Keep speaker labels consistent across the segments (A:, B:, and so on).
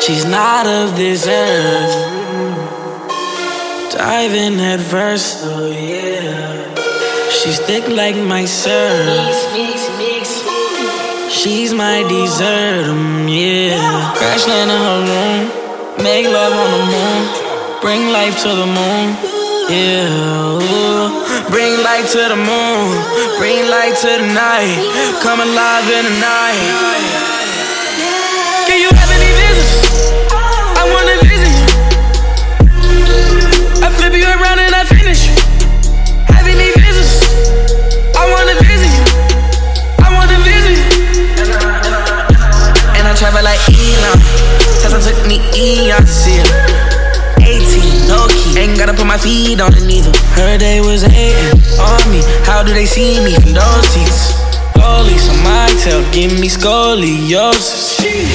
A: She's not of this earth. Diving head first, oh yeah. She's thick like my surf. She's my dessert, yeah. Crash land in her room, make love on the moon, bring life to the moon, yeah. Ooh. Bring light to the moon, bring light to the night, come alive in the night. Can you have any visitors? I wanna visit you. I flip you around and I finish you. Have any visitors? I wanna visit you. I wanna visit you. And I travel like Elon. Tesla took me eons to see her. 18, no key. Ain't gotta put my feet on the needle. Her day was hating on me. How do they see me from those seats? Goalies on my tail, give me scoliosis.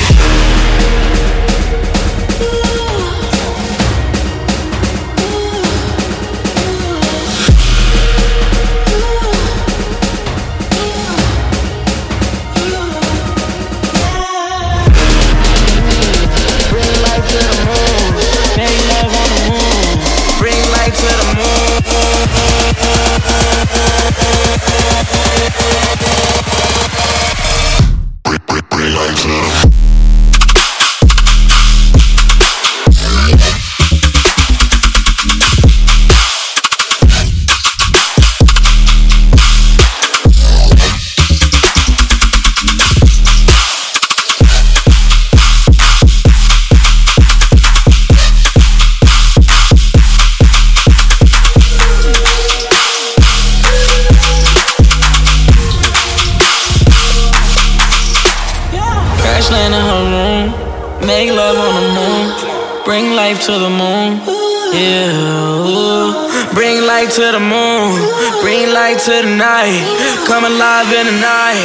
A: Land in her room, make love on the moon, bring life to the moon, yeah. Ooh. Bring light to the moon, bring light to the night, come alive in the night.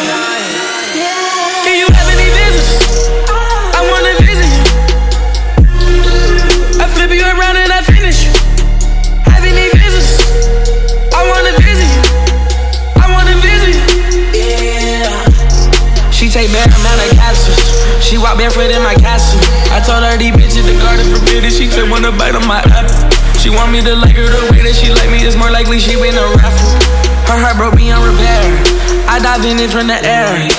A: Can you have any visitors? I wanna visit you. I flip you around and I finish you. Have any visitors? I wanna visit you. I wanna visit you, yeah. She take bare amount of capsules. She walk barefoot in my castle. I told her these bitches the garden forbidden. She took one to bite on my apple. She want me to like her the way that she like me. It's more likely she win a raffle. Her heart broke beyond repair. I dive in it from the air.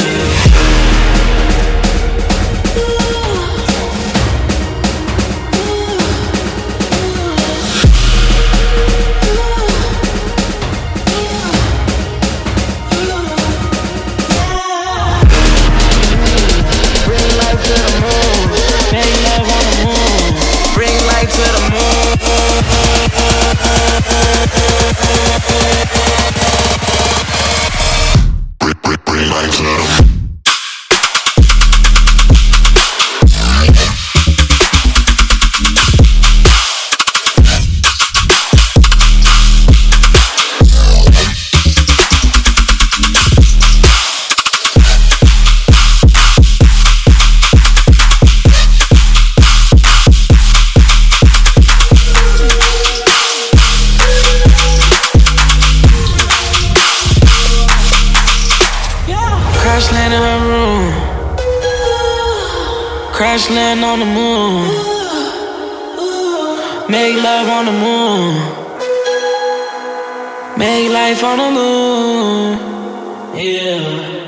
A: Crash land in her room, crash land on the moon, make love on the moon, make life on the moon, yeah.